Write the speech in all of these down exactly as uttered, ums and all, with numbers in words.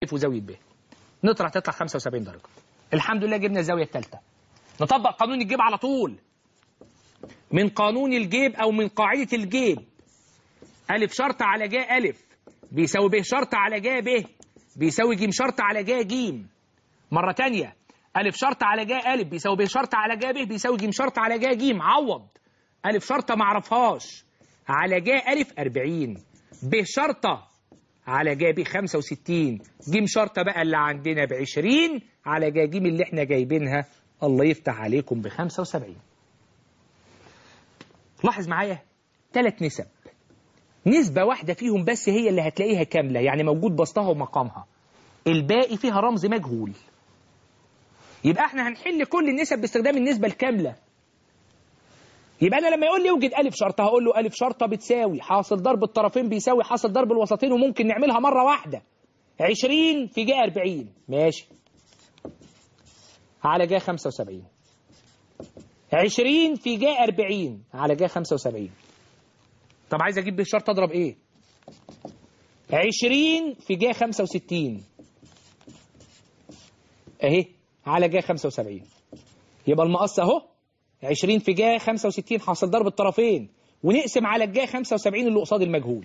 ألف وزاوية ب. نطرح تطلع خمسة وسبعين درجة. الحمد لله جبنا الزاوية الثالثة. نطبق قانون الجيب على طول. من قانون الجيب أو من قاعدة الجيب، ألف شرط على جا ألف بيساوي ب شرط على جا ب بيساوي ج شرط على جا ج. مرة تانية، ألف شرط على جا ألف بيساوي ب شرط على جا ب بيساوي ج شرط على جا ج. عوض. ألف شرطة معرفهاش على جا ألف أربعين، ب شرطة على جا ب خمسة وستين، ج شرطة بقى اللي عندنا ب عشرين على جا ج اللي احنا جايبينها الله يفتح عليكم ب خمسة وسبعين. لاحظ معايا ثلاث نسب، نسبة واحدة فيهم بس هي اللي هتلاقيها كاملة، يعني موجود بسطها ومقامها، الباقي فيها رمز مجهول. يبقى احنا هنحل كل النسب باستخدام النسبة الكاملة. يبقى أنا لما يقول لي يوجد ألف شرطة هقول له ألف شرطة بتساوي حاصل ضرب الطرفين بيساوي حاصل ضرب الوسطين، وممكن نعملها مرة واحدة. عشرين في جا أربعين ماشي على جا خمسة وسبعين، عشرين في جا أربعين على جا خمسة وسبعين. طب عايز أجيب بالشرط أضرب إيه؟ عشرين في جا خمسة وستين أهي على جا خمسة وسبعين. يبقى المقص أهو عشرين في جا خمسة وستين حاصل ضرب الطرفين، ونقسم على الجا خمسة وسبعين اللي قصاد المجهول.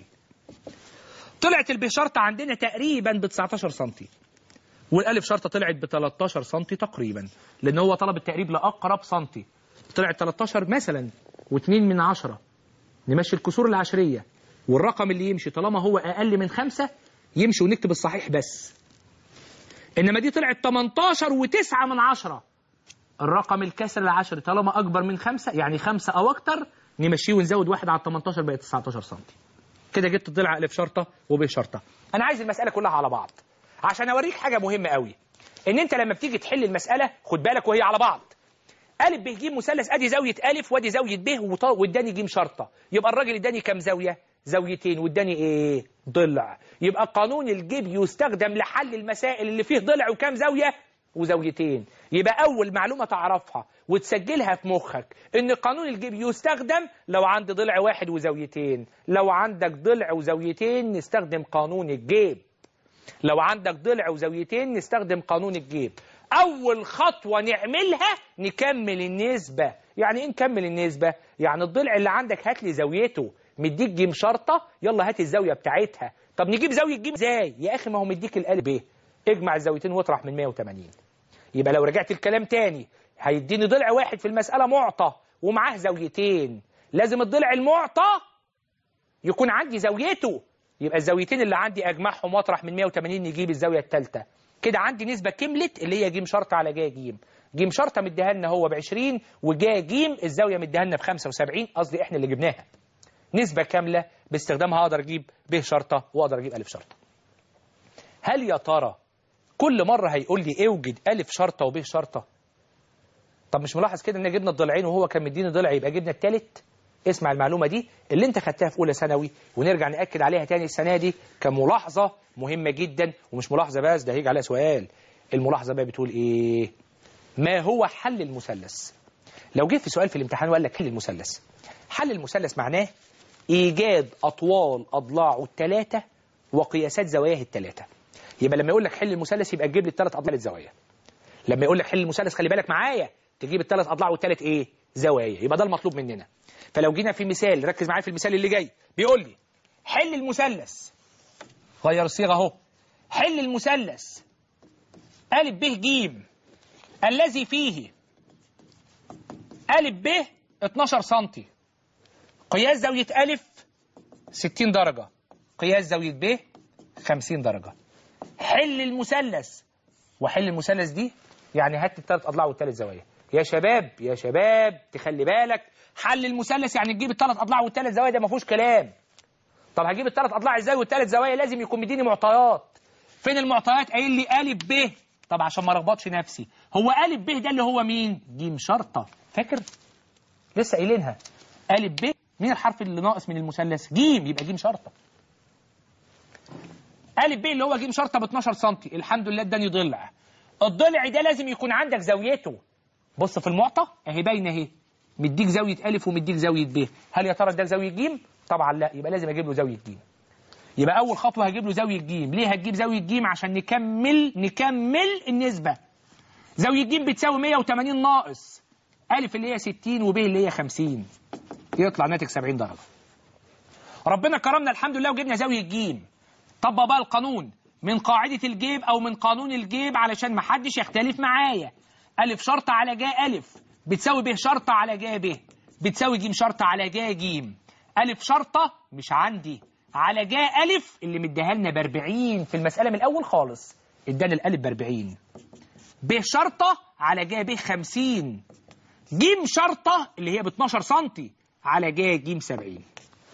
طلعت الب شرطة عندنا تقريبا ب تسعتاشر سنتي، والألف شرطة طلعت ب تلتاشر سنتي تقريبا، لأن هو طلب التقريب لأقرب سنتي. طلعت تلتاشر مثلا واتنين من عشرة، نمشي الكسور العشرية، والرقم اللي يمشي طالما هو أقل من خمسة يمشي ونكتب الصحيح بس. إنما دي طلعت تمنتاشر وتسعة من عشرة، الرقم الكسر العشري طالما أكبر من خمسة يعني خمسة أو أكتر نمشيه ونزود واحد على تمنتاشر بقت تسعتاشر سنتي. كده جبت الضلع ألف شرطة وب شرطة. أنا عايز المسألة كلها على بعض عشان أوريك حاجة مهمة قوي، إن أنت لما بتيجي تحل المسألة خد بالك وهي على بعض. ألف ب ج مثلث، أدي زاوية ألف وأدي زاوية ب واداني ج شرطة، يبقى الراجل اداني كام زاوية؟ زاويتين، واداني إيه؟ ضلع. يبقى قانون الجيب يستخدم لحل المسائل اللي فيه ضلع وكام زاوية؟ وزاويتين. يبقى أول معلومة تعرفها وتسجلها في مخك إن قانون الجيب يستخدم لو عندي ضلع واحد وزاويتين. لو عندك ضلع وزاويتين نستخدم قانون الجيب. لو عندك ضلع وزاويتين نستخدم قانون الجيب. أول خطوة نعملها نكمل النسبة. يعني إيه نكمل النسبة؟ يعني الضلع اللي عندك هات لي زاويته، مديك ج شرطة، يلا هات الزاوية بتاعتها. طب نجيب زاوية ج ازاي؟ يا أخي ما هو مديك الألف ب، اجمع الزاويتين واطرح من مية وتمانين. يبقى لو رجعت الكلام تاني هيديني ضلع واحد في المسألة معطى ومعاه زاويتين، لازم الضلع المعطى يكون عندي زاويته، يبقى الزاويتين اللي عندي أجمعهم واطرح من مية وتمانين نجيب الزاوية الثالثة. كده عندي نسبة كملت اللي هي ج شرطة على جا ج. ج شرطة مديها لنا هو ب عشرين وجا ج الزاوية مديها لنا ب خمسة وسبعين، قصدي احنا اللي جبناها. نسبة كاملة باستخدامها اقدر اجيب ب شرطة واقدر اجيب ألف شرطة. هل يا ترى كل مرة هيقول لي اوجد ألف شرطة وب شرطة؟ طب مش ملاحظ كده ان جبنا الضلعين وهو كان مديني ضلع يبقى جبنا الثالث؟ اسمع المعلومة دي اللي انت خدتها في اولى ثانوي ونرجع نأكد عليها تاني السنة دي كملاحظة مهمة جدا، ومش ملاحظة بس ده هيجي عليها سؤال. الملاحظة بقى بتقول ايه؟ ما هو حل المثلث؟ لو جه في سؤال في الامتحان وقال لك حل المثلث، حل المثلث معناه ايجاد اطوال اضلاعه الثلاثة وقياسات زواياه الثلاثة. يبقى لما يقول لك حل المثلث يبقى تجيب لي الثلاث اضلاع الزوايا. لما يقول لك حل المثلث خلي بالك معايا تجيب الثلاث اضلاع والثلاث ايه؟ زوايا. يبقى ده المطلوب مننا. فلو جينا في مثال، ركز معايا في المثال اللي جاي، بيقول لي حل المثلث، غير الصيغه اهو، حل المثلث أ ب ج الذي فيه أ ب اتناشر سنتي، قياس زاوية أ ستين درجة، قياس زاوية ب خمسين درجة. حل المثلث، وحل المثلث دي يعني هات الثلاث أضلاع والثلاث زوايا. يا شباب يا شباب تخلي بالك، حل المثلث يعني تجيب الثلاث أضلاع والثلاث زوايا، ده ما فيهوش كلام. طب هجيب الثلاث أضلاع ازاي والثلاث زوايا؟ لازم يكون مديني معطيات. فين المعطيات؟ قايل لي أ ب. طب عشان ما ارخبطش نفسي، هو أ ب ده اللي هو مين؟ ج شرطة، فاكر؟ لسه قايلينها. أ ب مين الحرف اللي ناقص من المثلث؟ ج، يبقى ج شرطة. أ ب اللي هو ج شرطة ب اتناشر سنتي، الحمد لله اداني ضلع. الضلع ده لازم يكون عندك زاويته. بص في المعطى اهي باينه اهي، مديك زاويه أ ومديك زاويه ب. هل يا ترى اداك زاويه ج؟ طبعا لا، يبقى لازم اجيب له زاويه ج. يبقى أول خطوة هجيب له زاوية ج. ليه هتجيب زاوية ج؟ عشان نكمل نكمل النسبة. زاوية ج بتساوي مية وتمانين ناقص ألف اللي هي ستين وب اللي هي خمسين، يطلع ناتج سبعين درجة. ربنا كرمنا الحمد لله وجبنا زاوية ج. طبق بقى القانون من قاعدة الجيب أو من قانون الجيب علشان ما حدش يختلف معايا. ألف شرطة على ج ألف بتساوي ب شرطة على ج ب بتساوي ج شرطة على ج ج. ألف شرطة مش عندي على ج ألف اللي مديها لنا ب أربعين في المسألة من الأول خالص، ادانا الألف ب أربعين. ب شرطة على ج ب خمسين. ج شرطة اللي هي ب اتناشر سنتي على ج ج سبعين.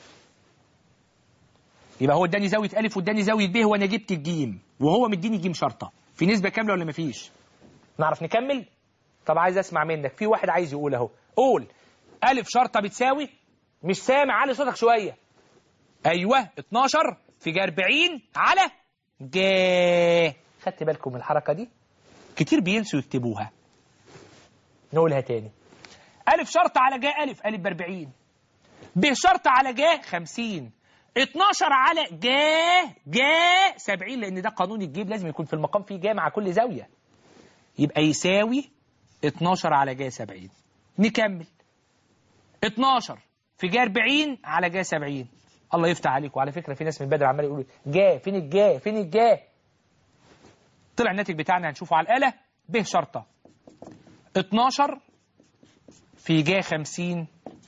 يبقى هو اداني زاوية ألف واداني زاوية ب وأنا جبت الجيم وهو مديني ج شرطة. في نسبة كاملة ولا مفيش؟ نعرف نكمل؟ طب عايز أسمع منك، في واحد عايز يقول أهو. قول ألف شرطة بتساوي، مش سامع، علي صوتك شوية. أيوه اتناشر في ج أربعين على ج. خدت بالكم من الحركة دي؟ كتير بينسوا يكتبوها. نقولها تاني. ألف شرطة على ج ألف، ألف ب أربعين. ب شرطة على ج خمسين. اتناشر على ج ج سبعين، لأن ده قانون الجيب لازم يكون في المقام فيه ج مع كل زاوية. يبقى يساوي اتناشر على ج سبعين. نكمل. اتناشر في ج أربعين على ج سبعين. الله يفتح عليك. وعلى فكرة في ناس من بدري عمال يقولوا جا فين الجا فين الجا. طلع الناتج بتاعنا هنشوفه على الآلة. ب شرطة اتناشر في ج خمسين.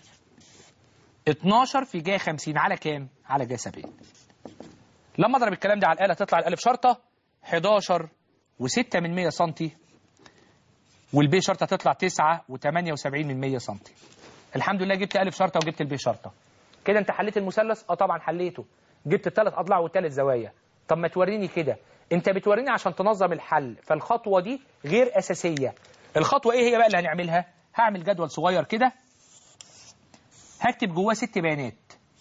اتناشر في ج خمسين على كام؟ على ج سبعين. لما اضرب الكلام ده على الآلة تطلع الألف شرطة حداشر وستة من مية سنتي، والب شرطة تطلع تسعة وتمانية وسبعين من مية سنتي. الحمد لله جبت ألف شرطة وجبت الب شرطة. كده انت حليت المثلث؟ اه طبعا حليته. جبت الثلاث اضلاع والثلاث زوايا. طب ما توريني كده. انت بتوريني عشان تنظم الحل، فالخطوة دي غير أساسية. الخطوة ايه هي بقى اللي هنعملها؟ هعمل جدول صغير كده هكتب جواه ست بيانات.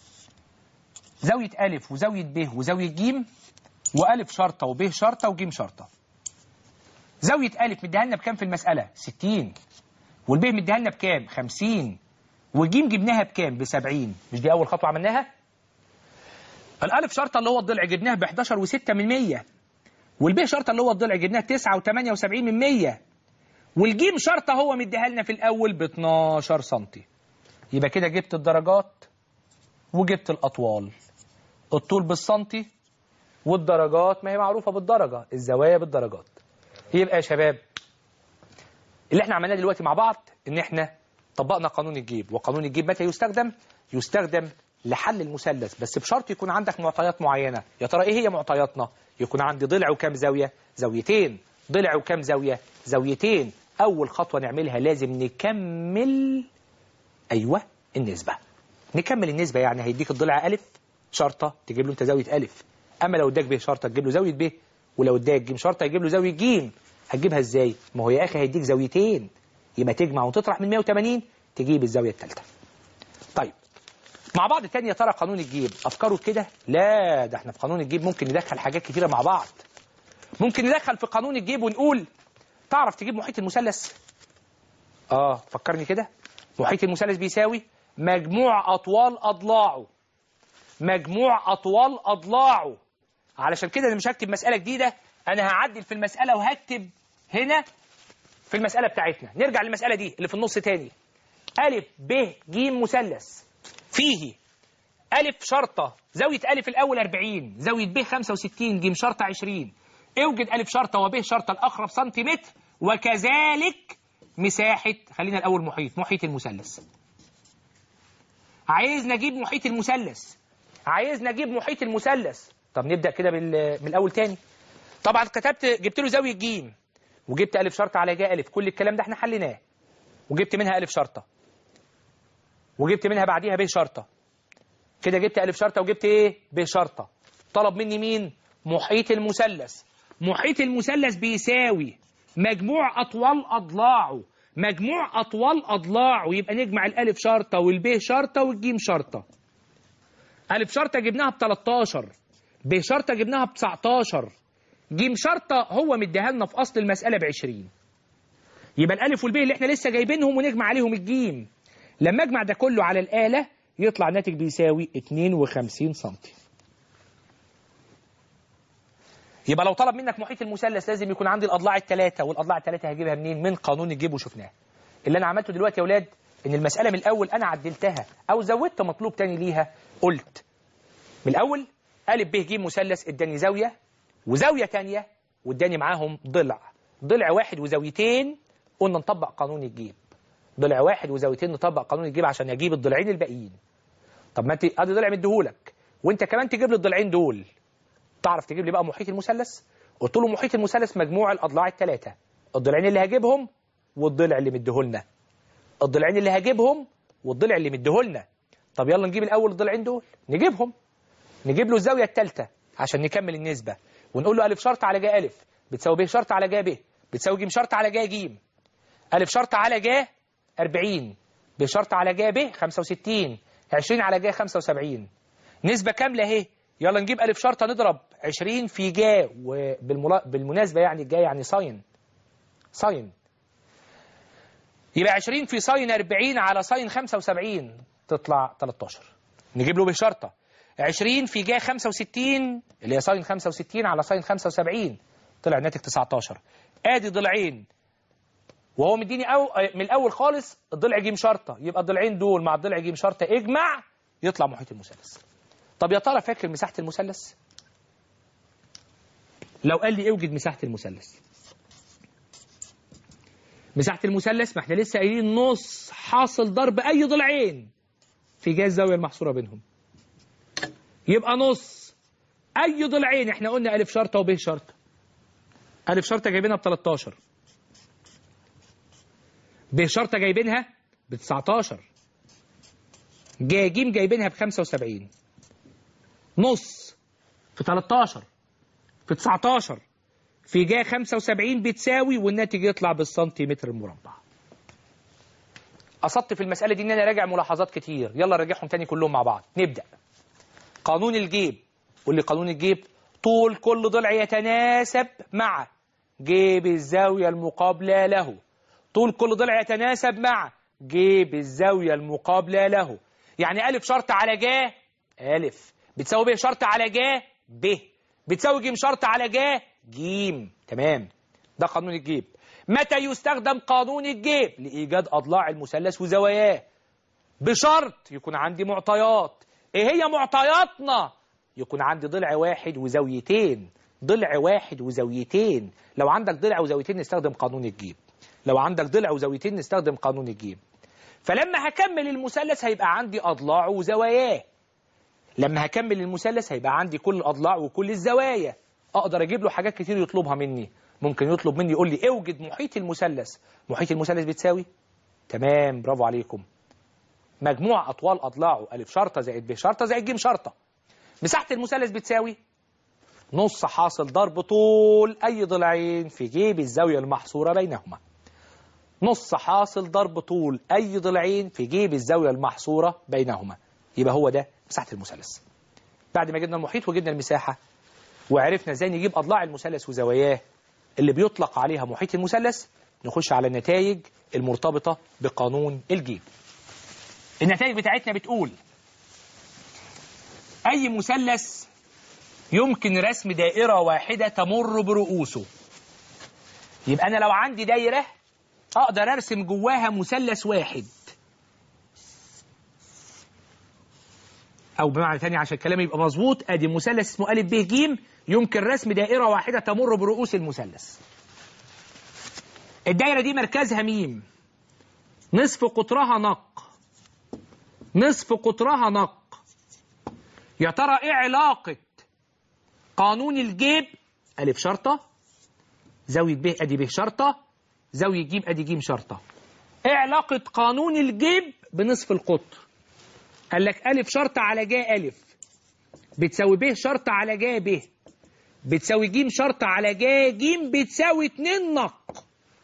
زاوية ألف وزاوية ب وزاوية ج وألف شرطة وب شرطة وج شرطة. زاوية ألف مديها لنا بكام في المسألة؟ ستين. والب مديها لنا بكام؟ خمسين. والجيم جبناها بكام؟ ب سبعين. مش دي أول خطوة عملناها؟ الألف شرطة اللي هو الضلع جبناها ب حداشر وستة من مية. والب شرطة اللي هو الضلع جبناها تسعة وتمانية وسبعين من مية. والجيم شرطة هو مديها لنا في الأول ب اتناشر سنتي. يبقى كده جبت الدرجات وجبت الأطوال. الطول بالسنتي والدرجات ما هي معروفة بالدرجة، الزوايا بالدرجات. يبقى يا شباب اللي احنا عملناه دلوقتي مع بعض ان احنا طبقنا قانون الجيب. وقانون الجيب متى يستخدم؟ يستخدم لحل المثلث، بس بشرط يكون عندك معطيات معينة. يا ترى ايه هي معطياتنا؟ يكون عندي ضلع وكام زاوية؟ زاويتين. ضلع وكام زاوية؟ زاويتين. أول خطوة نعملها لازم نكمل أيوة النسبة. نكمل النسبة يعني هيديك الضلع ألف شرطة تجيب له أنت زاوية ألف. أما لو اداك ب شرطة تجيب له زاوية ب، ولو اداك ج شرطة يجيب له زاوية ج. هتجيبها ازاي؟ ما هو يا أخي هيديك زاويتين، يبقى تجمع وتطرح من مية وتمانين تجيب الزاوية الثالثة. طيب مع بعض تاني. يا ترى قانون الجيب أفكاره كده؟ لا، ده احنا في قانون الجيب ممكن ندخل حاجات كتيرة مع بعض. ممكن ندخل في قانون الجيب ونقول تعرف تجيب محيط المثلث؟ اه فكرني كده. محيط المثلث بيساوي مجموع أطوال أضلاعه. مجموع أطوال أضلاعه. علشان كده أنا مش هكتب مسألة جديدة، أنا هعدل في المسألة وهكتب هنا في المسألة بتاعتنا. نرجع للمسألة دي اللي في النص تاني. ألف ب ج مثلث فيه ألف شرطة زاوية ألف الأول أربعين، زاوية ب خمسة وستين، ج شرطة عشرين. اوجد ألف شرطة وب شرطة الأقرب سنتيمتر، وكذلك مساحة. خلينا الأول محيط محيط المثلث. عايز نجيب محيط المثلث. عايز نجيب محيط المثلث. طب نبدأ كده من الأول تاني. طبعا كتبت جبت له زاوية ج وجبت ألف شرطة على ج ألف. كل الكلام ده احنا حليناه. وجبت منها ألف شرطة وجبت منها بعديها ب شرطة. كده جبت ألف شرطة وجبت ايه؟ ب شرطة. طلب مني مين؟ محيط المثلث. محيط المثلث بيساوي مجموع أطوال أضلاعه. مجموع أطوال أضلاعه يبقى نجمع الألف شرطة والب شرطة والجيم شرطة. ألف شرطة جبناها ب تلتاشر، ب شرطة جبناها ب تسعتاشر، جيم شرطة هو مديها لنا في أصل المسألة ب عشرين. يبقى الألف والب اللي احنا لسه جايبينهم ونجمع عليهم الجيم. لما اجمع ده كله على الآلة يطلع ناتج بيساوي اتنين وخمسين سنتي. يبقى لو طلب منك محيط المثلث لازم يكون عندي الاضلاع الثلاثه، والاضلاع الثلاثه هجيبها منين؟ من قانون الجيب وشفناه. اللي انا عملته دلوقتي يا اولاد ان المساله من الاول انا عدلتها او زودت مطلوب تاني ليها. قلت من الاول ا ب ج مثلث اداني زاويه وزاويه ثانيه واداني معاهم ضلع، ضلع واحد وزاويتين، قلنا نطبق قانون الجيب. ضلع واحد وزاويتين نطبق قانون الجيب عشان اجيب الضلعين الباقيين. طب ما انت ادي ضلع مديهولك وانت كمان تجيب لي الضلعين دول، تعرف تجيب لي بقى محيط المثلث؟ قلت له محيط المثلث مجموع الاضلاع الثلاثه، الضلعين اللي هجيبهم والضلع اللي مديهولنا، الضلعين اللي هجيبهم والضلع اللي مديهولنا. طب يلا نجيب الاول الضلعين دول، نجيبهم، نجيب له الزاويه الثالثه عشان نكمل النسبه، ونقول له ا شرط على ج ا بتساوي ب شرط على ج ب بتساوي ج شرط على ج ج. ا شرط على ج أربعين، ب شرط على ج ب خمسة وستين، عشرين على ج خمسة وسبعين. نسبه كامله اهي. يلا نجيب ا شرط نضرب عشرين في ج، وبالمناسبه يعني الجا يعني ساين ساين، يبقى عشرين في ساين أربعين على ساين خمسة وسبعين تطلع تلتاشر. نجيب له بشرطه عشرين في ج خمسة وستين اللي هي ساين خمسة وستين على ساين خمسة وسبعين، طلع الناتج تسعتاشر. ادي ضلعين وهو مديني أو من الاول خالص الضلع ج شرطه، يبقى الضلعين دول مع الضلع ج شرطه اجمع يطلع محيط المثلث. طب يا ترى فاكر مساحه المثلث؟ لو قال لي اوجد مساحه المثلث، مساحه المثلث ما احنا لسه قايلين نص حاصل ضرب اي ضلعين في جهه الزاويه المحصوره بينهم، يبقى نص اي ضلعين. احنا قلنا ا شرطه وب شرطه. ا شرطه جايبينها ب تلتاشر، ب شرطه جايبينها ب تسعتاشر، ج ج جايبينها ب خمسة وسبعين. نص في تلتاشر في تسعتاشر في ج خمسة وسبعين بتساوي، والناتج يطلع بالسنتيمتر المربع. قصدت في المساله دي ان انا راجع ملاحظات كتير، يلا نراجعهم تاني كلهم مع بعض. نبدا. قانون الجيب، قول لي قانون الجيب. طول كل ضلع يتناسب مع جيب الزاويه المقابله له. طول كل ضلع يتناسب مع جيب الزاويه المقابله له. يعني ا شرط على ج ا بتساوي ب شرط على ج ب بتساوي ج شرط على ج ج. تمام، ده قانون الجيب. متى يستخدم قانون الجيب؟ لإيجاد أضلاع المثلث وزواياه، بشرط يكون عندي معطيات. إيه هي معطياتنا؟ يكون عندي ضلع واحد وزاويتين، ضلع واحد وزاويتين. لو عندك ضلع وزاويتين نستخدم قانون الجيب، لو عندك ضلع وزاويتين نستخدم قانون الجيب. فلما هكمل المثلث هيبقى عندي أضلاع وزواياه، لما هكمل المثلث هيبقى عندي كل الأضلاع وكل الزوايا. أقدر أجيب له حاجات كتير يطلبها مني. ممكن يطلب مني يقول لي اوجد محيط المثلث. محيط المثلث بتساوي، تمام برافو عليكم، مجموع أطوال أضلاعه ا شرطة زائد ب شرطة زائد ج شرطة. مساحة المثلث بتساوي نص حاصل ضرب طول أي ضلعين في جيب الزاوية المحصورة بينهما. نص حاصل ضرب طول أي ضلعين في جيب الزاوية المحصورة بينهما. يبقى هو ده مساحة المثلث. بعد ما جبنا المحيط وجبنا المساحة وعرفنا ازاي نجيب أضلاع المثلث وزواياه اللي بيطلق عليها محيط المثلث، نخش على النتائج المرتبطة بقانون الجيب. النتائج بتاعتنا بتقول أي مثلث يمكن رسم دائرة واحدة تمر برؤوسه. يبقى أنا لو عندي دايرة أقدر أرسم جواها مثلث واحد، أو بمعنى ثاني عشان كلامي يبقى مظبوط، أدي مثلث اسمه أ ب ج يمكن رسم دائرة واحدة تمر برؤوس المثلث. الدايرة دي مركزها م، نصف قطرها نق، نصف قطرها نق. يا ترى إيه علاقة قانون الجيب أ شرطة زاوية ب أدي ب شرطة زاوية ج أدي ج شرطة؟ إيه علاقة قانون الجيب بنصف القطر؟ قال لك أ شرطة على ج أ بتساوي ب شرطة على ج ب بتساوي ج شرطة على ج ج بتساوي اتنين نق.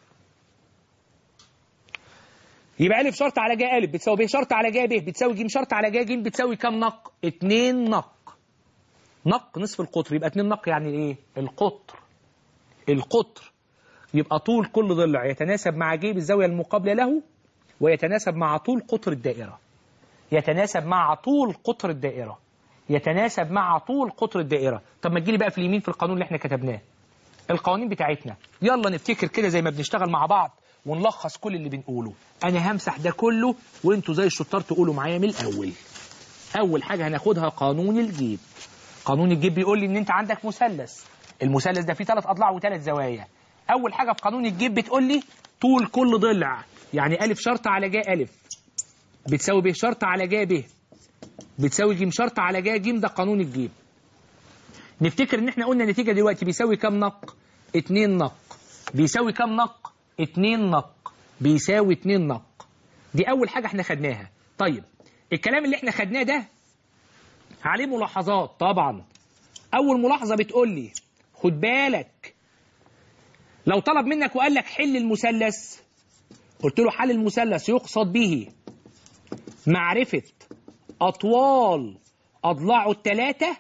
يبقى أ شرطة على ج أ بتساوي ب شرطة على ج ب بتساوي ج شرطة على ج ج بتساوي كام نق؟ اتنين نق. نق نصف القطر، يبقى اتنين نق يعني ايه؟ القطر. القطر يبقى طول كل ضلع يتناسب مع جيب الزاوية المقابلة له، ويتناسب مع طول قطر الدائرة. يتناسب مع طول قطر الدائرة. يتناسب مع طول قطر الدائرة. طب ما تجيلي بقى في اليمين في القانون اللي احنا كتبناه، القوانين بتاعتنا. يلا نفتكر كده زي ما بنشتغل مع بعض ونلخص كل اللي بنقوله. أنا همسح ده كله وانتوا زي الشطار تقولوا معايا من الأول. أول حاجة هناخدها قانون الجيب. قانون الجيب بيقول لي إن أنت عندك مثلث، المثلث ده فيه ثلاث أضلاع وثلاث زوايا. أول حاجة في قانون الجيب بتقول لي طول كل ضلع، يعني ألف شرطة على جا ألف بتساوي ب شرطة على جا ب بتساوي ج شرطة على جا ج. ده قانون الجيب. نفتكر إن إحنا قلنا النتيجة دلوقتي بيساوي كام نق؟ اتنين نق. بيساوي كام نق؟ اتنين نق. بيساوي اتنين نق. دي أول حاجة إحنا خدناها. طيب الكلام اللي إحنا خدناه ده عليه ملاحظات طبعا. أول ملاحظة بتقول لي خد بالك لو طلب منك وقال لك حل المثلث، قلت له حل المثلث يقصد به معرفة أطوال أضلاعه الثلاثة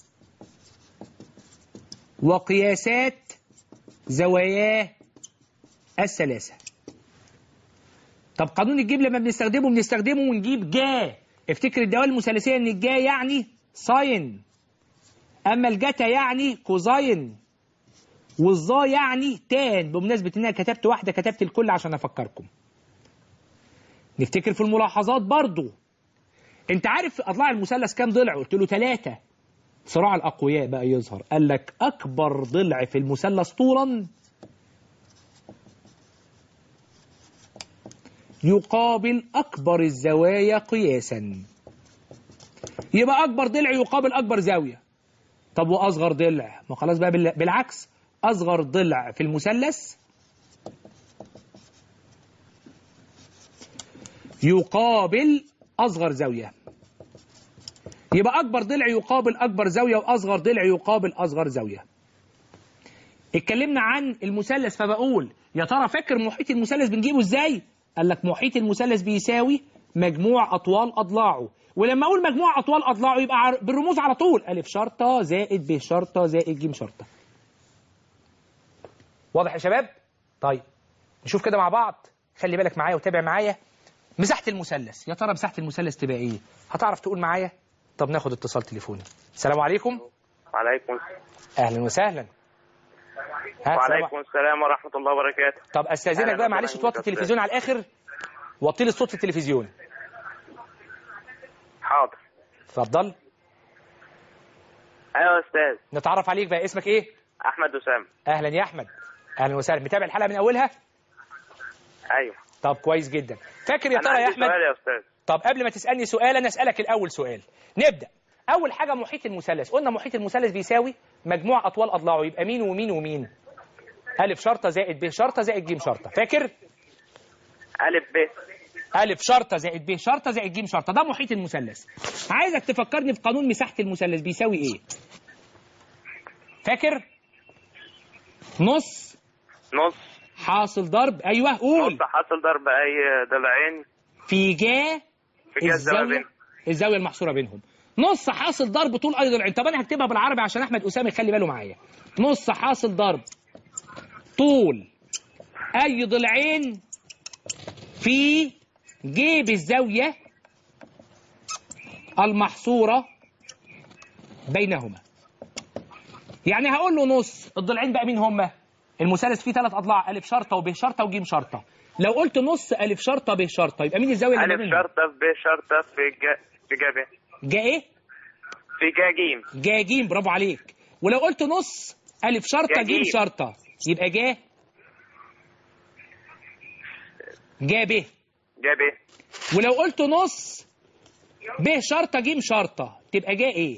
وقياسات زواياه الثلاثة. طب قانون الجيب لما بنستخدمه بنستخدمه ونجيب جا. افتكر الدوال المثلثية ان الجا يعني ساين، اما الجتا يعني كوزاين، والظا يعني تان. بمناسبة ان انا كتبت واحدة كتبت الكل عشان افكركم. نفتكر في الملاحظات برضو، انت عارف اضلاع المثلث كام ضلع؟ قلت له ثلاثة. صراع الاقوياء بقى يظهر، قال لك اكبر ضلع في المثلث طولا يقابل أكبر الزوايا قياسا. يبقى أكبر ضلع يقابل أكبر زاوية. طب وأصغر ضلع؟ ما خلاص بقى بالعكس، أصغر ضلع في المثلث يقابل أصغر زاوية. يبقى أكبر ضلع يقابل أكبر زاوية وأصغر ضلع يقابل أصغر زاوية. اتكلمنا عن المثلث فبقول يا ترى فاكر محيط المثلث بنجيبه ازاي؟ قال لك محيط المثلث بيساوي مجموع أطوال أضلاعه. ولما أقول مجموع أطوال أضلاعه يبقى بالرموز على طول ألف شرطة زائد ب شرطة زائد ج شرطة. واضح يا شباب؟ طيب نشوف كده مع بعض. خلي بالك معايا وتابع معايا. مساحة المثلث، يا ترى مساحة المثلث تبقى إيه؟ هتعرف تقول معايا؟ طب ناخد اتصال تليفوني. السلام عليكم. وعليكم أهلا وسهلا. وعليكم السلام ورحمة الله وبركاته. طب استاذنك بقى معلش توطي التلفزيون على الاخر، وطي لي الصوت في التلفزيون. حاضر. اتفضل. ايوه يا استاذ. نتعرف عليك بقى، اسمك ايه؟ احمد اسامه. اهلا يا احمد. اهلا وسهلا. متابع الحلقه من اولها؟ ايوه. طب كويس جدا. فاكر يا ترى يا احمد؟ سؤال يا استاذ. طب قبل ما تسالني سؤال انا اسالك الاول سؤال. نبدا. اول حاجه محيط المثلث، قلنا محيط المثلث بيساوي مجموع اطوال اضلاعه. يبقى مين ومين ومين؟ ألف شرطة زائد ب شرطة زائد ج شرطة. فاكر؟ ألف ب. ألف شرطة زائد ب شرطة زائد ج شرطة. ده محيط المثلث. عايزك تفكرني في قانون مساحة المثلث بيساوي إيه؟ فاكر؟ نص نص حاصل ضرب. أيوه قول. نص حاصل ضرب أي ضلعين في جا في جا الزاوية الزاوية المحصورة بينهم. نص حاصل ضرب طول أي ضلعين. طب أنا هكتبها بالعربي عشان أحمد أسامة يخلي باله معايا. نص حاصل ضرب طول أي ضلعين في جيب الزاوية المحصورة بينهما. يعني هقول له نص الضلعين بقى مين هما؟ المثلث فيه ثلاث أضلاع، ألف شرطة وب شرطة وج شرطة. لو قلت نص ألف شرطة ب شرطة يبقى مين الزاوية اللي ألف شرطة ب شرطة في جا في جا ب. جا إيه؟ في جا جيم. جا جيم. برافو عليك. ولو قلت نص ألف شرطة ج شرطة يبقى جا جا ب. جا ب. ولو قلت نص ب شرطة ج شرطة تبقى جا ايه؟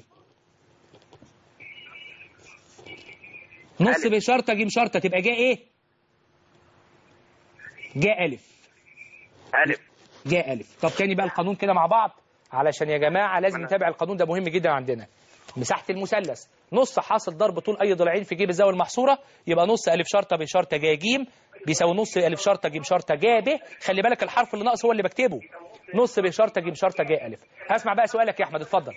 نص ب شرطة ج شرطة تبقى جا ايه؟ جا ألف. ألف. جا ألف. طب تاني بقى القانون كده مع بعض علشان يا جماعة لازم نتابع القانون ده، مهم جدا عندنا. مساحة المثلث نص حاصل ضرب طول أي ضلعين في جيب الزاوية المحصورة. يبقى نص ألف شرطة ب شرطة جا ج بيساوي نص ألف شرطة ج شرطة جا ب. خلي بالك الحرف اللي ناقص هو اللي بكتبه. نص ب شرطة ج شرطة جا ألف. هسمع بقى سؤالك يا أحمد، اتفضل.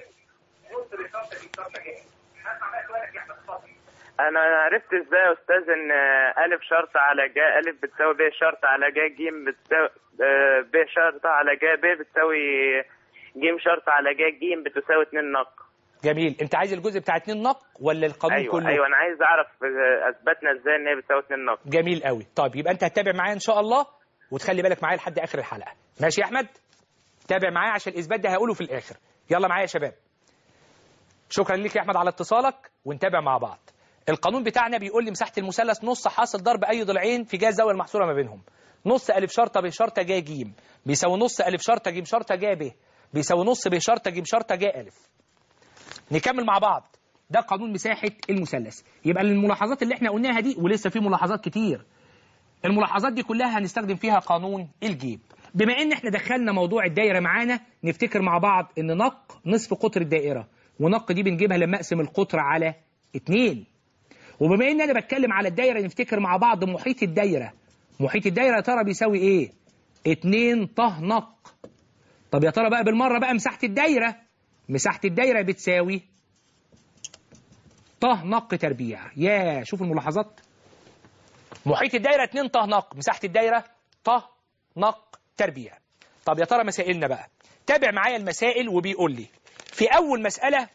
أنا عرفت إزاي يا أستاذ إن ألف شرطة على جا ألف بتساوي ب شرطة على جا ج بتساوي ب شرطة على جا ب بتساوي ج شرطة على جا ج بتساوي اتنين نق. جميل. انت عايز الجزء بتاع اتنين نق ولا القانون ايوه كله؟ ايوه انا عايز اعرف آه، اثبتنا ازاي ان هي بتساوي اتنين نق. جميل قوي. طيب يبقى انت هتتابع معايا ان شاء الله، وتخلي بالك معايا لحد اخر الحلقه. ماشي يا احمد؟ تابع معايا عشان الاثبات ده هقوله في الاخر. يلا معايا يا شباب. شكرا ليك يا احمد على اتصالك، ونتابع مع بعض. القانون بتاعنا بيقول لي مساحه المثلث نص حاصل ضرب اي ضلعين في جهه الزاويه المحصوره ما بينهم. نص الف شرطه ب شرطه ج ج بيساوي نص الف شرطه ج شرطه ج ب بيساوي نص ب شرطه ج شرطه ج الف. نكمل مع بعض. ده قانون مساحه المثلث. يبقى الملاحظات اللي احنا قلناها دي، ولسه في ملاحظات كتير، الملاحظات دي كلها هنستخدم فيها قانون الجيب. بما ان احنا دخلنا موضوع الدايره معانا، نفتكر مع بعض ان نق نصف قطر الدائره، ونق دي بنجيبها لما اقسم القطر على اتنين. وبما ان انا بتكلم على الدايره، نفتكر مع بعض محيط الدايره. محيط الدايره يا ترى بيساوي ايه؟ اتنين ط نق. طب يا ترى بقى بالمره بقى مساحه الدايره، مساحه الدايره بتساوي ط نق تربيع. يا شوف الملاحظات. محيط الدايره اتنين ط نق، مساحه الدايره ط نق تربيع. طب يا ترى مسائلنا بقى، تابع معايا المسائل. وبيقول لي في اول مساله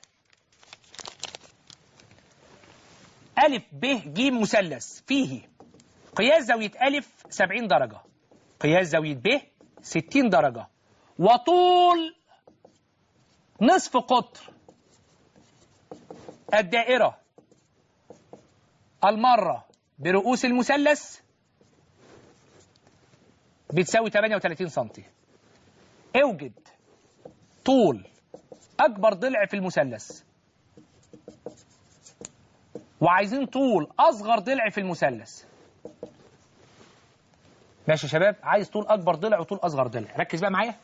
أ ب ج مثلث فيه قياس زاوية أ سبعين درجة، قياس زاوية ب ستين درجة، وطول نصف قطر الدائرة المرة برؤوس المثلث بتساوي ثمانية وثلاثين سنتي. اوجد طول أكبر ضلع في المثلث، وعايزين طول أصغر ضلع في المثلث. ماشي يا شباب؟ عايز طول أكبر ضلع وطول أصغر ضلع. ركز بقى معايا.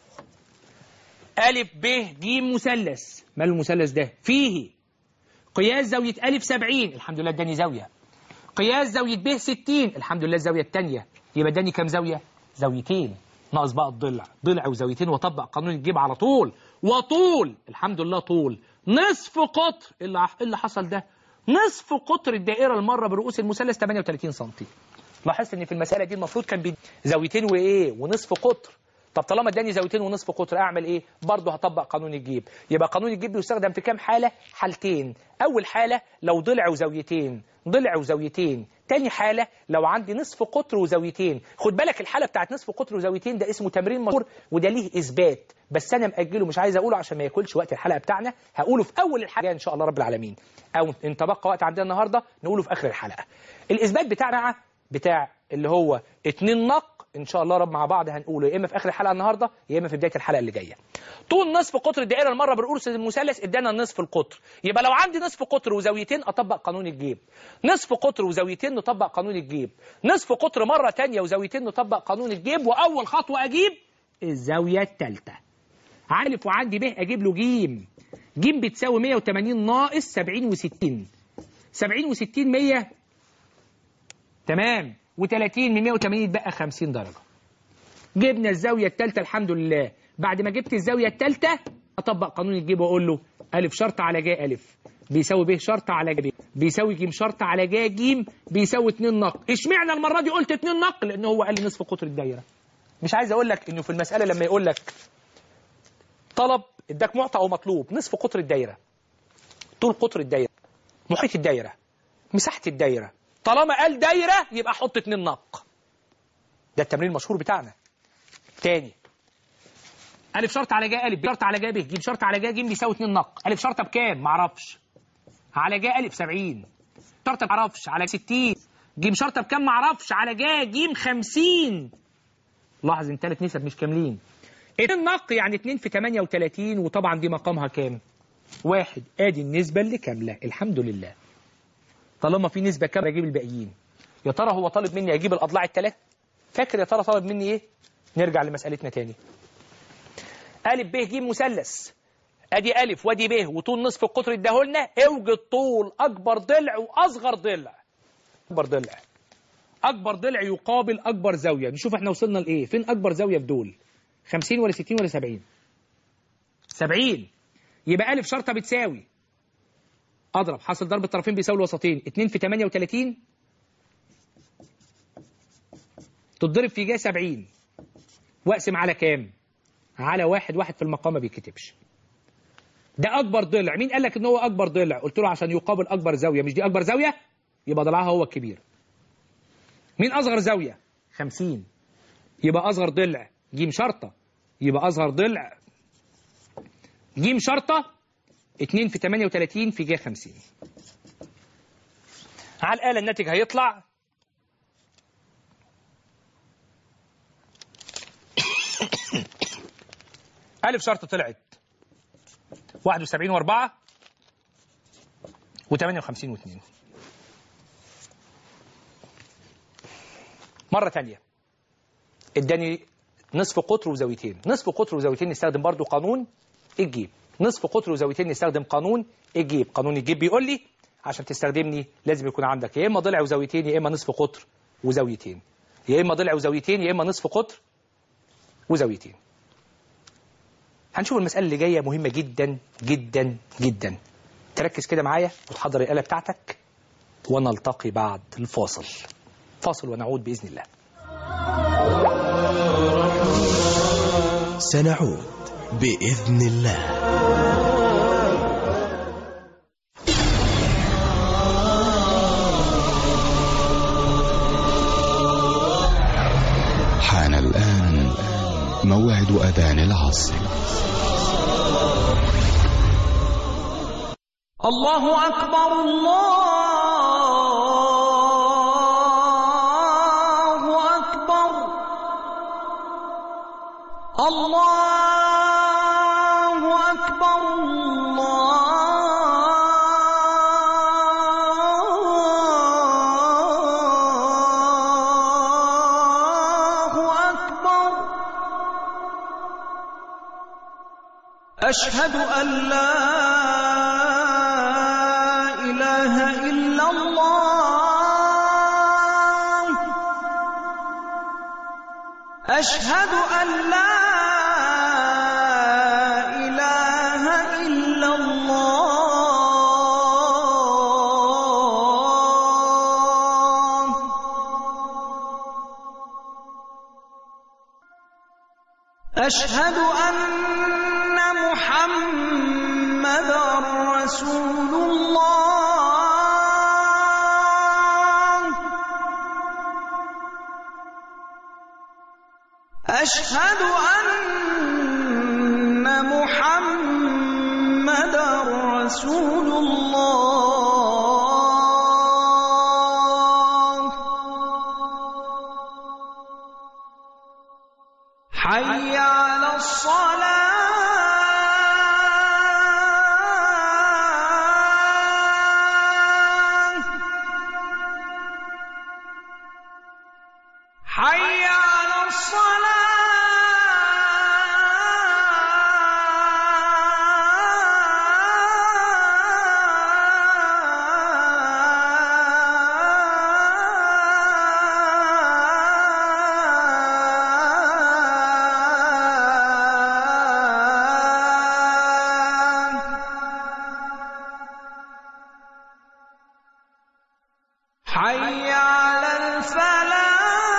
أ ب ج مثلث. ماله المثلث ده؟ فيه قياس زاوية أ سبعين، الحمد لله اداني زاوية. قياس زاوية ب ستين، الحمد لله الزاوية الثانية. يبقى اداني كام زاوية؟ زاويتين. ناقص بقى الضلع، ضلع وزاويتين، وطبق قانون الجيب على طول. وطول الحمد لله طول نصف قطر. ايه اللي اللي حصل ده؟ نصف قطر الدائرة المرة برؤوس المثلث ثمانية وثلاثين سنتي. لاحظت ان في المسألة دي المفروض كان بي زاويتين وايه؟ ونصف قطر. طب طالما اداني زاويتين ونصف قطر، اعمل ايه؟ برضه هطبق قانون الجيب. يبقى قانون الجيب بيستخدم في كام حالة؟ حالتين. اول حالة لو ضلع وزاويتين، ضلع وزاويتين. تاني حالة لو عندي نصف قطر وزاويتين. خد بالك الحالة بتاعت نصف قطر وزاويتين ده اسمه تمرين مشهور، وده ليه اثبات، بس انا مأجله مش عايز اقوله عشان ما ياكلش وقت الحلقة بتاعنا. هقوله في اول الحلقة ان شاء الله رب العالمين، او ان تبقى وقت عندنا النهارده نقوله في اخر الحلقة. الاثبات بتاعنا بتاع اللي هو اتنين نق ان شاء الله رب مع بعض هنقوله يا اما في اخر الحلقه النهارده يا اما في بدايه الحلقه اللي جايه. طول نصف قطر الدائره المره برؤوس المثلث ادانا نصف القطر. يبقى لو عندي نصف قطر وزاويتين اطبق قانون الجيب، نصف قطر وزاويتين نطبق قانون الجيب، نصف قطر مره ثانيه وزاويتين نطبق قانون الجيب. واول خطوه اجيب الزاويه الثالثه. عارف وعندي ب اجيب له ج. ج بتساوي مية وتمانين ناقص سبعين وستين. سبعين وستين مية، تمام، و30 من مية وتمانين يتبقى خمسين درجة. جبنا الزاوية الثالثة الحمد لله. بعد ما جبت الزاوية الثالثة أطبق قانون الجيب وأقول له أ شرط على ج أ بيساوي ب شرط على ج ب بيساوي ج شرط على ج ج بيساوي اتنين نق. اشمعنى المرة دي قلت اتنين نق؟ لأن هو قال لي نصف قطر الدايرة. مش عايز أقول لك إنه في المسألة لما يقول لك طلب اداك معطى أو مطلوب نصف قطر الدايرة، طول قطر الدايرة، محيط الدايرة، مساحة الدايرة، طالما قال دايرة يبقى حط اتنين نق. ده التمرين المشهور بتاعنا. تاني، أ شرط على ج أ ب شرط على ج ب ج شرط على ج ج بيساوي اتنين نق. أ شرطة بكام؟ معرفش. على ج أ سبعين. شرطة معرفش على ستين. ج شرطة بكام؟ معرفش على ج ج خمسين. لاحظ ان ثلاث نسب مش كاملين. اتنين نق يعني اتنين في تمانية وتلاتين، وطبعا دي مقامها كام؟ واحد. ادي النسبة اللي كاملة الحمد لله. طالما في نسبة كاملة اجيب الباقيين. يا ترى هو طالب مني اجيب الاضلاع الثلاث؟ فاكر يا ترى طالب مني ايه؟ نرجع لمسألتنا تاني. أ ب ج مثلث. ادي أ وادي ب وطول نصف القطر اداهولنا. اوجد طول اكبر ضلع واصغر ضلع. اكبر ضلع. اكبر ضلع يقابل اكبر زاوية. نشوف احنا وصلنا لايه؟ فين اكبر زاوية في دول؟ خمسين ولا ستين ولا سبعين؟ سبعين. يبقى أ شرطة بتساوي، اضرب حاصل ضرب الطرفين بيساوي الوسطين، اتنين في تمانية وتلاتين تتضرب في ج سبعين، واقسم على كام؟ على واحد. واحد في المقام ما بيتكتبش. ده أكبر ضلع. مين قال لك إن هو أكبر ضلع؟ قلت له عشان يقابل أكبر زاوية. مش دي أكبر زاوية؟ يبقى ضلعها هو الكبير. مين أصغر زاوية؟ خمسين. يبقى أصغر ضلع جيم شرطة. يبقى أصغر ضلع جيم شرطة اتنين في تمانية وتلاتين في جا خمسين. على الآلة الناتج هيطلع ألف شرطة طلعت واحد وسبعين وأربعة وتمانية وخمسين واثنين. مرة تانية اداني نصف قطر وزاويتين. نصف قطر وزاويتين نستخدم برضو قانون الجيب. نصف قطر وزاويتين نستخدم قانون الجيب. قانون الجيب بيقول لي عشان تستخدمني لازم يكون عندك يا إما ضلع وزاويتين يا إما نصف قطر وزاويتين، يا إما ضلع وزاويتين يا إما نصف قطر وزاويتين. هنشوف المسألة اللي جاية مهمة جدا جدا جدا. تركز كده معايا وتحضر الآلة بتاعتك ونلتقي بعد الفاصل. فاصل ونعود بإذن الله. سنعود بإذن الله. حان الآن موعد أذان العصر. الله أكبر الله أكبر الله أكبر الله أكبر. أشهد أن لا أشهد أن لا إله إلا الله. أشهد أن محمدًا رسول الله. أشهد أن محمدًا رسول الله. حي على الصلاة. حي على الصلاة. حي على الفلاح.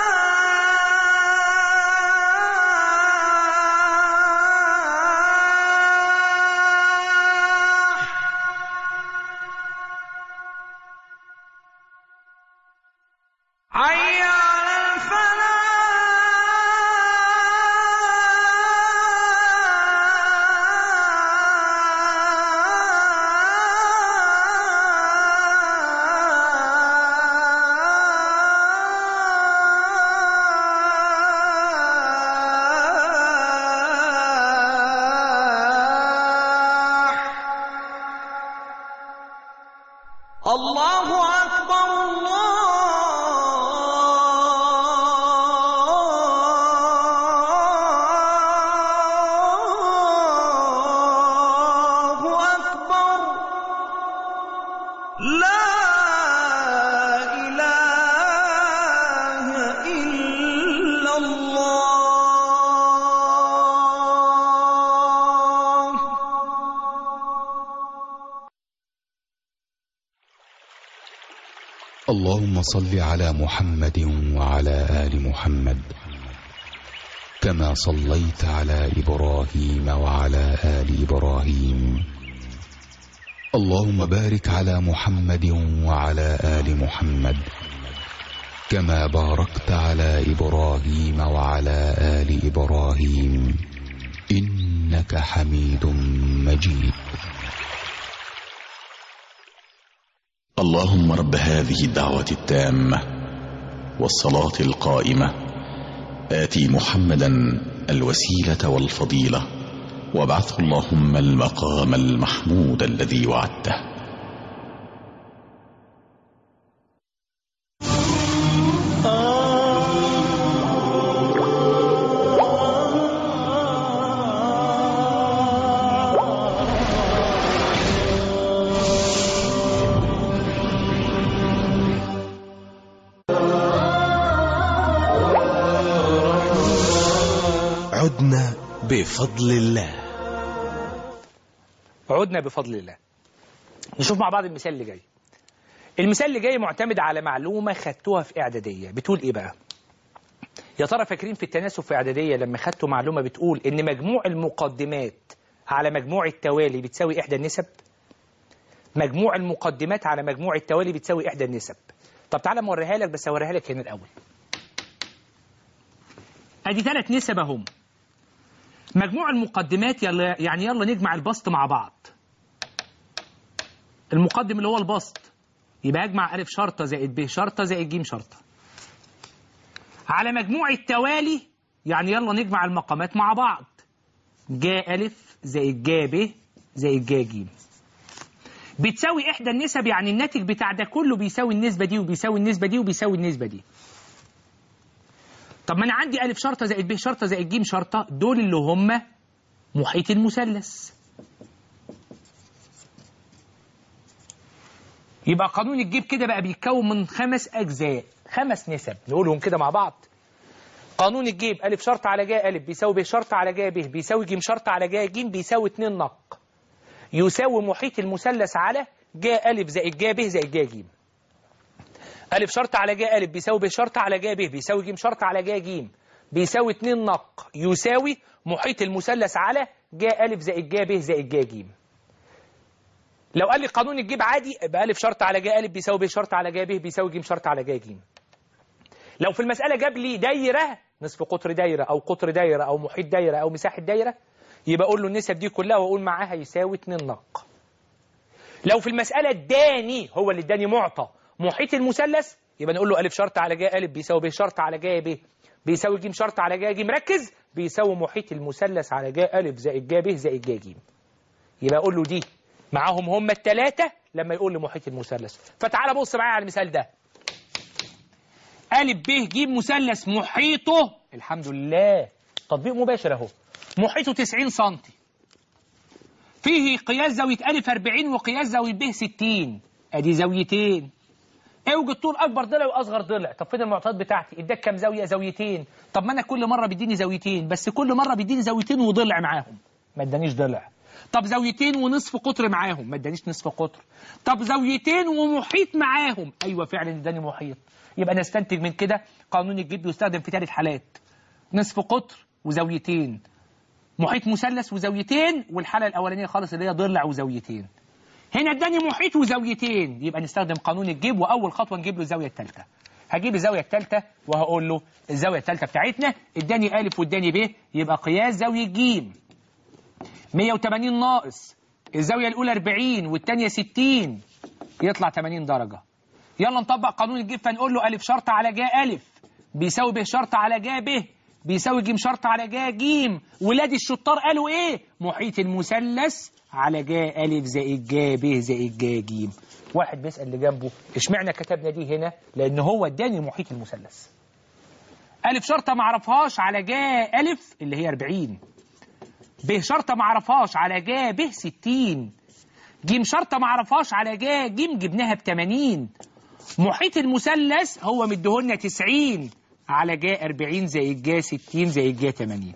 حي على الفلاح. الله أكبر الله أكبر. لا إله إلا الله. اللهم صل على محمد وعلى آل محمد كما صليت على إبراهيم وعلى آل إبراهيم اللهم بارك على محمد وعلى آل محمد كما باركت على إبراهيم وعلى آل إبراهيم إنك حميد مجيد. اللهم رب هذه الدعوة التامة والصلاة القائمة آتي محمدا الوسيلة والفضيلة وابعثه اللهم المقام المحمود الذي وعدته. عدنا بفضل الله. عدنا بفضل الله. نشوف مع بعض المثال اللي جاي. المثال اللي جاي معتمد على معلومة خدتوها في إعدادية. بتقول إيه بقى؟ يا ترى فاكرين في التناسب في إعدادية لما خدتوا معلومة بتقول إن مجموع المقدمات على مجموع التوالي بتساوي إحدى النسب؟ مجموع المقدمات على مجموع التوالي بتساوي إحدى النسب. طب تعالى موريها لك، بس أوريها لك هنا الأول. أدي ثلاث نسب أهم. مجموع المقدمات يلا يعني يلا نجمع البسط مع بعض. المقدم اللي هو البسط يبقى اجمع ألف شرطة زائد ب شرطة زائد ج شرطة. على مجموع التوالي يعني يلا نجمع المقامات مع بعض. جا ألف زائد جا ب زائد جا ج بتساوي إحدى النسب، يعني الناتج بتاع ده كله بيساوي النسبة دي وبيساوي النسبة دي وبيساوي النسبة دي. طب ما أنا عندي ألف شرطة زائد ب شرطة زائد ج شرطة، دول اللي هم محيط المثلث. يبقى قانون الجيب كده بقى بيتكون من خمس أجزاء، خمس نسب نقولهم كده مع بعض. قانون الجيب ألف شرط على جا ألف بيساوي ب شرط على جا ب بيساوي ج شرط على جا ج بيساوي اتنين نق يساوي محيط المثلث على جا ألف زائد جا ب زائد جا ج. ألف شرط على جا ألف بيساوي ب شرط على جا ب بيساوي ج شرط على جا ج بيساوي اتنين نق يساوي محيط المثلث على جا ألف زائد جا ب زائد جا ج. لو قال لي قانون الجيب عادي يبقى ألف شرط على جا ألف بيساوي ب شرط على جا ب بيساوي ج شرط على جا ج. لو في المسألة جاب لي دايرة نصف قطر دايرة أو قطر دايرة أو محيط دايرة أو مساحة دايرة يبقى أقول له النسب دي كلها وأقول معاها يساوي اتنين نق. لو في المسألة اداني هو اللي اداني معطى محيط المثلث يبقى نقول له ألف شرط على جا ألف بيساوي ب شرط على جا ب بيساوي ج شرط على جا ج. مركز بيساوي محيط المثلث على جا ألف زائد جا ب زائد جا ج. يبقى أقول له دي معاهم هم الثلاثة لما يقول لي محيط المثلث. فتعال بص معايا على المثال ده. ألف ب ج مثلث محيطه الحمد لله تطبيق مباشر أهو محيطه تسعين سنتي. فيه قياس زاوية ألف أربعين وقياس زاوية ب ستين. أدي زاويتين. اوجد طول أكبر ضلع وأصغر ضلع. طب فين المعطيات بتاعتي؟ اداك كام زاوية؟ زاويتين. طب ما أنا كل مرة بيديني زاويتين بس كل مرة بيديني زاويتين وضلع معاهم ما ادانيش ضلع. طب زاويتين ونصف قطر معاهم ما ادانيش نصف قطر. طب زاويتين ومحيط معاهم أيوة فعلا اداني محيط. يبقى نستنتج من كده قانون الجيب بيستخدم في ثلاث حالات: نصف قطر وزاويتين، محيط مثلث وزاويتين، والحالة الأولانية خالص اللي هي ضلع وزاويتين. هنا اداني محيط وزاويتين يبقى نستخدم قانون الجيب، وأول خطوة نجيب له الزاوية الثالثة. هجيب الزاوية الثالثة وهقول له الزاوية الثالثة بتاعتنا اداني ألف واداني ب يبقى قياس زاوية ج مية وتمانين ناقص الزاوية الأولى أربعين والثانية ستين يطلع تمانين درجة. يلا نطبق قانون الجيب فنقول له ألف شرط على جا ألف بيساوي ب شرط على جا ب بيساوي ج شرط على جا ج. ولاد الشطار قالوا ايه؟ محيط المثلث على جا ألف زائد جا ب زائد جا ج. واحد بيسأل اللي جنبه اشمعنى كتبنا دي هنا؟ لأن هو اداني محيط المثلث. ألف شرطة ما اعرفهاش على جا ألف اللي هي أربعين، ب شرطة ما اعرفهاش على جا ب ستين، ج شرطة ما اعرفهاش على جا ج جبناها ب تمانين. محيط المثلث هو مديهولنا تسعين على جا أربعين زائد جا ستين زائد جا تمانين.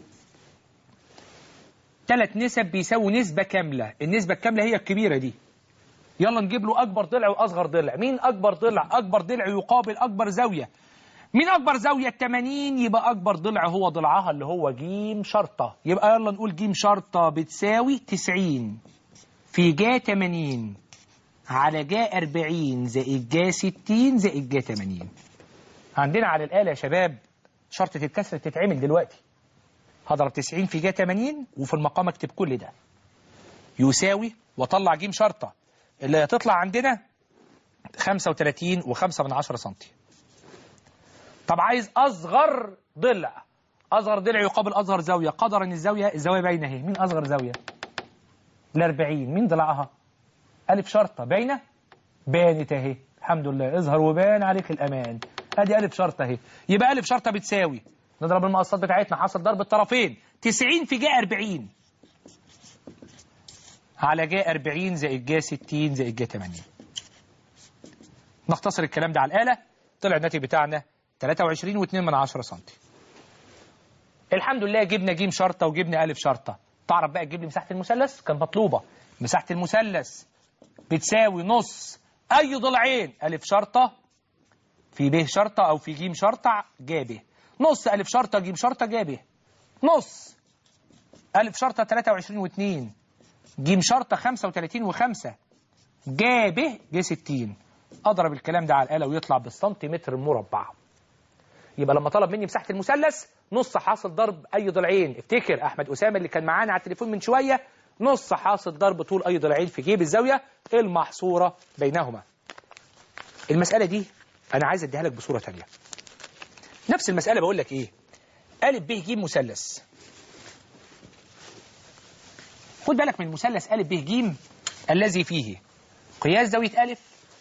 ثلاث نسب بيساووا نسبة كاملة. النسبة الكاملة هي الكبيرة دي. يلا نجيب له أكبر ضلع وأصغر ضلع. مين أكبر ضلع؟ أكبر ضلع يقابل أكبر زاوية. مين أكبر زاوية؟ تمانين. يبقى أكبر ضلع هو ضلعها اللي هو ج شرطة. يبقى يلا نقول ج شرطة بتساوي تسعين في جا تمانين على جا أربعين زائد جا ستين زائد جا تمانين. عندنا على الآلة يا شباب شرطة الكسر تتعمل دلوقتي. هضرب تسعين في جا تمانين وفي المقام اكتب كل ده يساوي واطلع جيم شرطة اللي هتطلع عندنا خمسة وتلاتين وخمسة من عشرة سنتي. طب عايز أصغر ضلع. أصغر ضلع يقابل أصغر زاوية. قدرا الزاوية الزاوية باينة اهي. مين أصغر زاوية؟ الأربعين. مين ضلعها؟ ألف شرطة باينة؟ بانت اهي. الحمد لله اظهر وبان عليك الأمان. أدي ألف شرطة اهي. يبقى ألف شرطة بتساوي نضرب المقصات بتاعتنا حاصل ضرب الطرفين تسعين في جا أربعين على جا أربعين زائد جا ستين زائد جا تمانين. نختصر الكلام ده على الآلة. طلع الناتج بتاعنا تلاتة وعشرين واتنين من عشرة سنتي. الحمد لله جبنا جيم شرطة وجبنا ألف شرطة. تعرف بقى تجيب لي مساحة المثلث؟ كان مطلوبة. مساحة المثلث بتساوي نص أي ضلعين ألف شرطة في ب شرطة أو في جيم شرطة جا ب. نص ألف شرطة جيم شرطة جا ب. نص ألف شرطة تلاتة وعشرين واتنين جيم شرطة خمسة وتلاتين وخمسة جا ب جا ستين. أضرب الكلام ده على الآلة ويطلع بالسنتيمتر مربع. يبقى لما طلب مني مساحة المثلث نص حاصل ضرب أي ضلعين. افتكر أحمد أسامة اللي كان معانا على التليفون من شوية. نص حاصل ضرب طول أي ضلعين في جيب الزاوية المحصورة بينهما. المسألة دي أنا عايز أديها لك بصورة تانية. نفس المسألة بقول لك إيه؟ أ ب ج مثلث. خد بالك من المثلث أ ب ج الذي فيه قياس زاوية أ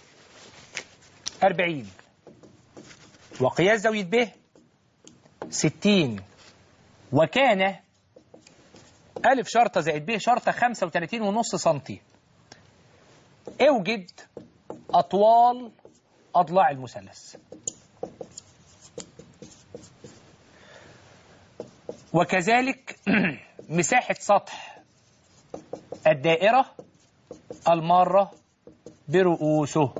أربعين وقياس زاوية ب ستين وكان أ شرطة زائد ب شرطة خمسة وتلاتين ونص سنتي. اوجد أطوال أضلاع المثلث. وكذلك مساحة سطح الدائرة المارة برؤوسه.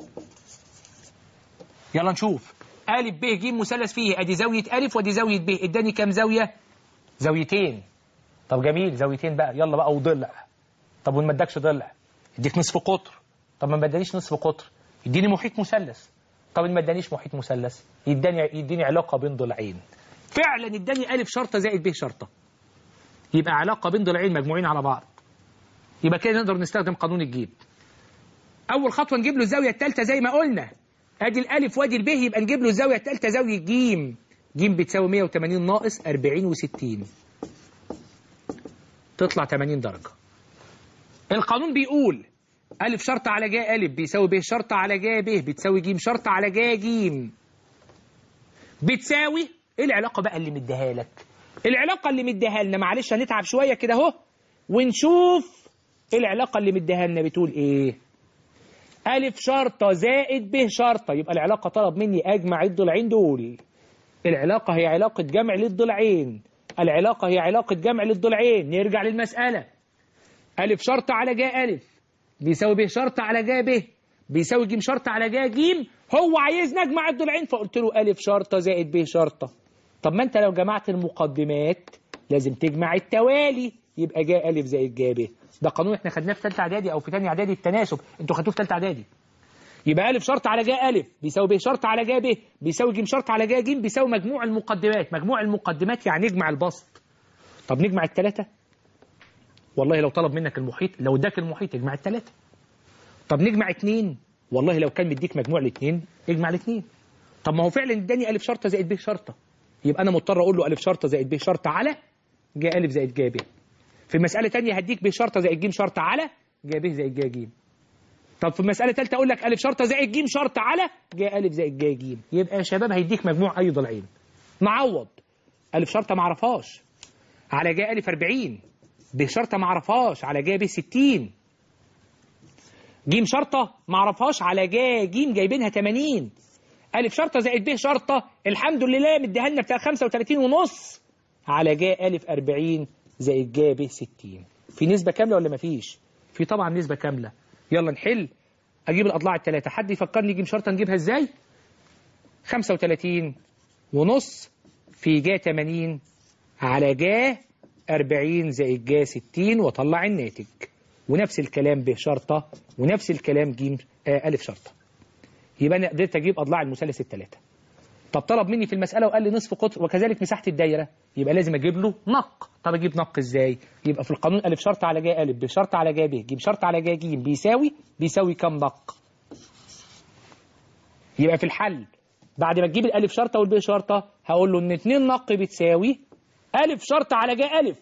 يلا نشوف. أ ب ج مثلث فيه ادي زاوية أ ودي زاوية ب. اداني كام زاوية؟ زاويتين. طب جميل زاويتين بقى. يلا بقى وضلع. طب وما ادكش ضلع اديك نصف قطر. طب ما ادانيش نصف قطر يديني محيط مثلث. طب ما ادانيش محيط مثلث يديني يديني علاقة بين ضلعين. فعلا اداني أ شرطة زائد ب شرطة. يبقى علاقة بين ضلعين مجموعين على بعض. يبقى كده نقدر نستخدم قانون الجيب. أول خطوة نجيب له الزاوية الثالثة زي ما قلنا. ادي الألف وادي الب يبقى نجيب له الزاوية الثالثة زاوية ج. ج بتساوي مية وتمانين ناقص أربعين وستين. تطلع تمانين درجة. القانون بيقول أ شرطة على جا أ بيساوي ب شرطة على جا ب بتساوي ج شرطة على جا ج بتساوي. ايه العلاقة بقى اللي مديها لك؟ العلاقة اللي مديها لنا معلش هنتعب شوية كده اهو ونشوف ايه العلاقة اللي مديها لنا. بتقول ايه؟ أ شرطة زائد ب شرطة. يبقى العلاقة طلب مني أجمع الضلعين دول. العلاقة هي علاقة جمع للضلعين. العلاقة هي علاقة جمع للضلعين. نرجع للمسألة. أ شرطة على جا أ بيساوي ب شرطة على جا ب بيساوي ج شرطة على جا ج. هو عايزني أجمع الضلعين فقلت له أ شرطة زائد ب شرطة. طب ما أنت لو جمعت المقدمات لازم تجمع التوالي. يبقى جا أ زائد جا ب. ده قانون احنا خدناه في ثالثه اعدادي او في ثانيه اعدادي التناسب. انتوا خدتوه في ثالثه اعدادي. يبقى أ شرط على جا أ بيساوي ب شرط على جا ب بيساوي ج شرط على جا ج بيساوي مجموع المقدمات. مجموع المقدمات يعني نجمع البسط. طب نجمع الثلاثه؟ والله لو طلب منك المحيط لو اداك المحيط اجمع الثلاثه. طب نجمع اثنين؟ والله لو كان مديك مجموع الاثنين اجمع الاثنين. طب ما هو فعلا اداني أ شرطه زائد ب شرطه. يبقى انا مضطر اقول له أ شرطه زائد ب شرطه على جا أ زائد جا ب. في مسألة تانية هديك ب شرطة زائد ج شرطة على جا ب زائد جا ج. طب في مسألة ثالثة أقول لك أ شرطة زائد ج شرطة على جا أ زائد جا ج. يبقى يا شباب هيديك مجموع أي ضلعين. نعوض. أ شرطة ما اعرفهاش على جا أ أربعين. ب شرطة ما اعرفهاش على جا ب ستين. ج شرطة ما اعرفهاش على جا ج جايبينها تمانين. أ شرطة زائد ب شرطة الحمد لله مديها لنا بتاع خمسة وتلاتين ونص على جا أ أربعين زائد جا ب ستين. في نسبة كاملة ولا مفيش؟ في طبعا نسبة كاملة. يلا نحل. أجيب الأضلاع الثلاثة. حد يفكرني ج شرطة نجيبها إزاي؟ خمسة وتلاتين ونص في جا تمانين على جا أربعين زائد جا ستين وطلع الناتج. ونفس الكلام ب شرطة، ونفس الكلام ج آه ألف شرطة. يبقى أنا قدرت أجيب أضلاع المثلث الثلاثة. طب طلب مني في المسألة وقال لي نصف قطر وكذلك مساحة الدايرة، يبقى لازم أجيب له نق. طب أجيب نق إزاي؟ يبقى في القانون ألف شرط على ج ألف ب شرط على ج ب ج شرط على ج ج بيساوي بيساوي كم نق؟ يبقى في الحل بعد ما تجيب الألف شرطة والب شرطة هقول له إن اتنين نق بتساوي ألف شرط على ج ألف.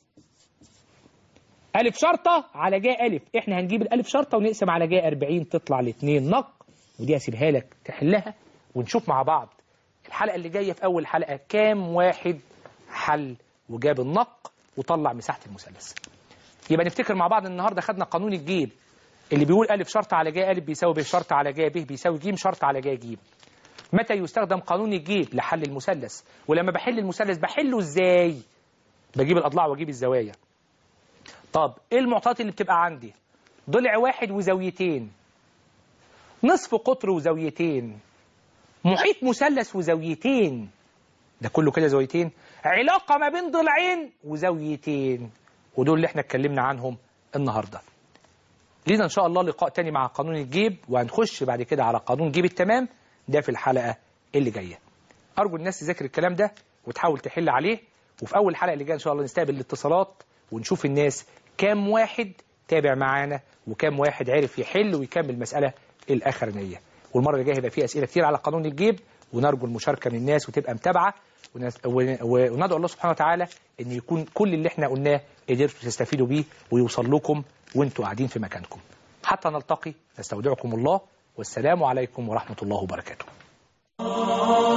ألف شرطة على ج ألف، إحنا هنجيب الألف شرطة ونقسم على ج أربعين تطلع لاتنين نق، ودي هسيبها لك تحلها ونشوف مع بعض الحلقة اللي جاية في أول حلقة كام واحد حل وجاب النق وطلع مساحة المثلث. يبقى نفتكر مع بعض النهاردة خدنا قانون الجيب اللي بيقول ألف شرط على ج ألف بيساوي ب شرط على ج ب بيساوي ج شرط على ج ج. متى يستخدم قانون الجيب؟ لحل المثلث. ولما بحل المثلث بحله إزاي؟ بجيب الأضلاع وأجيب الزوايا. طب إيه المعطيات اللي بتبقى عندي؟ ضلع واحد وزاويتين، نصف قطر وزاويتين، محيط مثلث وزاويتين، ده كله كده زاويتين، علاقة ما بين ضلعين وزاويتين، ودول اللي احنا اتكلمنا عنهم النهاردة. لينا ان شاء الله لقاء تاني مع قانون الجيب، وهنخش بعد كده على قانون جيب التمام ده في الحلقة اللي جاية. أرجو الناس تذاكر الكلام ده وتحاول تحل عليه، وفي أول حلقة اللي جاية ان شاء الله نستقبل الاتصالات ونشوف الناس كام واحد تابع معانا وكام واحد عرف يحل ويكمل المسألة الأخرانية. والمرة اللي جاية هيبقى فيه أسئلة كتير على قانون الجيب، ونرجو المشاركة من الناس وتبقى متابعة، وندعو الله سبحانه وتعالى أن يكون كل اللي احنا قلناه قدرتوا تستفيدوا بيه ويوصل لكم وانتوا قاعدين في مكانكم. حتى نلتقي، نستودعكم الله، والسلام عليكم ورحمة الله وبركاته.